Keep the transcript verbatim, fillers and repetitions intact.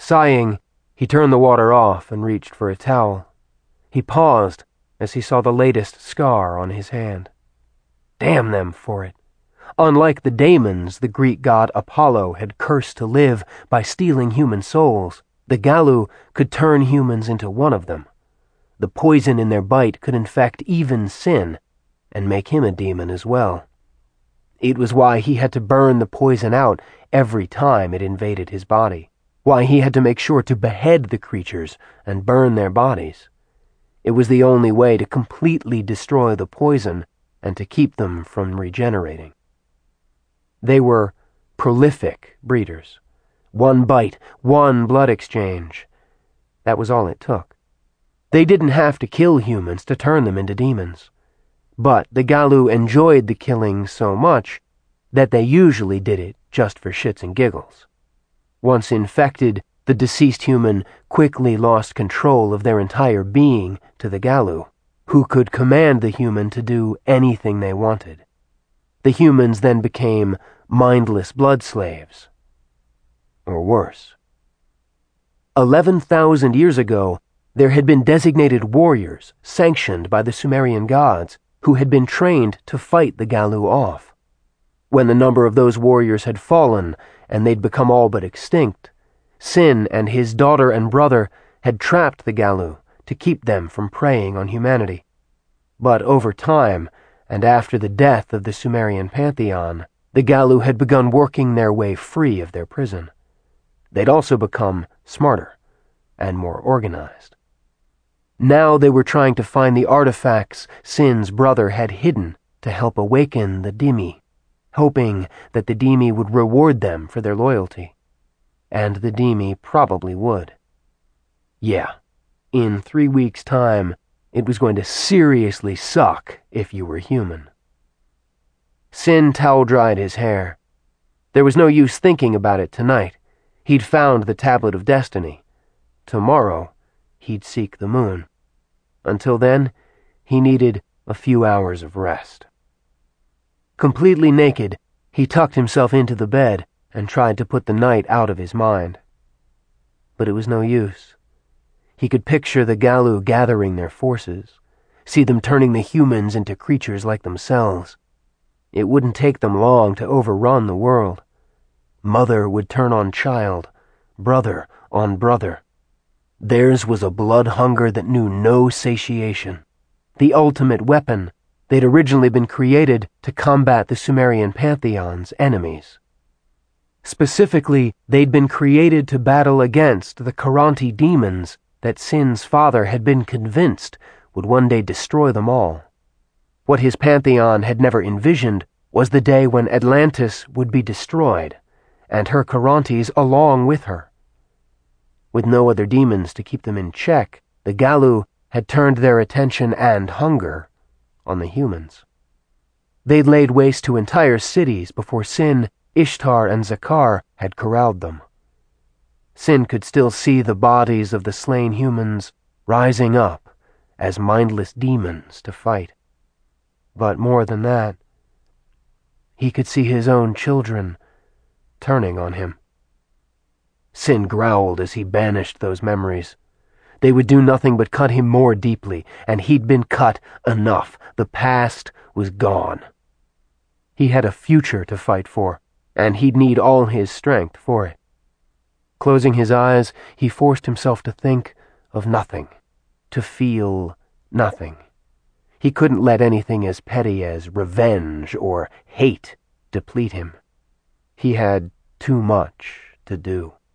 Sighing, he turned the water off and reached for a towel. He paused as he saw the latest scar on his hand. Damn them for it. Unlike the daemons the Greek god Apollo had cursed to live by stealing human souls, the Gallu could turn humans into one of them. The poison in their bite could infect even Sin, and make him a demon as well. It was why he had to burn the poison out every time it invaded his body, why he had to make sure to behead the creatures and burn their bodies. It was the only way to completely destroy the poison and to keep them from regenerating. They were prolific breeders. One bite, one blood exchange. That was all it took. They didn't have to kill humans to turn them into demons. But the Gallu enjoyed the killing so much that they usually did it just for shits and giggles. Once infected, the deceased human quickly lost control of their entire being to the Gallu, who could command the human to do anything they wanted. The humans then became mindless blood slaves. Or worse. Eleven thousand years ago, there had been designated warriors sanctioned by the Sumerian gods who had been trained to fight the Gallu off. When the number of those warriors had fallen and they'd become all but extinct, Sin and his daughter and brother had trapped the Gallu to keep them from preying on humanity. But over time, and after the death of the Sumerian pantheon, the Gallu had begun working their way free of their prison. They'd also become smarter and more organized. Now they were trying to find the artifacts Sin's brother had hidden to help awaken the Dhimmi, hoping that the Dhimmi would reward them for their loyalty. And the Dhimmi probably would. Yeah, in three weeks' time, it was going to seriously suck if you were human. Sin towel-dried his hair. There was no use thinking about it tonight. He'd found the Tablet of Destiny. Tomorrow, he'd seek the moon. Until then, he needed a few hours of rest. Completely naked, he tucked himself into the bed and tried to put the night out of his mind. But it was no use. He could picture the Gallu gathering their forces, see them turning the humans into creatures like themselves. It wouldn't take them long to overrun the world. Mother would turn on child, brother on brother. Theirs was a blood hunger that knew no satiation. The ultimate weapon. They'd originally been created to combat the Sumerian pantheon's enemies. Specifically, they'd been created to battle against the Kharanti demons that Sin's father had been convinced would one day destroy them all. What his pantheon had never envisioned was the day when Atlantis would be destroyed, and her Kharantis along with her. With no other demons to keep them in check, the Gallu had turned their attention and hunger on the humans. They'd laid waste to entire cities before Sin, Ishtar, and Zakar had corralled them. Sin could still see the bodies of the slain humans rising up as mindless demons to fight. But more than that, he could see his own children turning on him. Sin growled as he banished those memories. They would do nothing but cut him more deeply, and he'd been cut enough. The past was gone. He had a future to fight for, and he'd need all his strength for it. Closing his eyes, he forced himself to think of nothing, to feel nothing. He couldn't let anything as petty as revenge or hate deplete him. He had too much to do.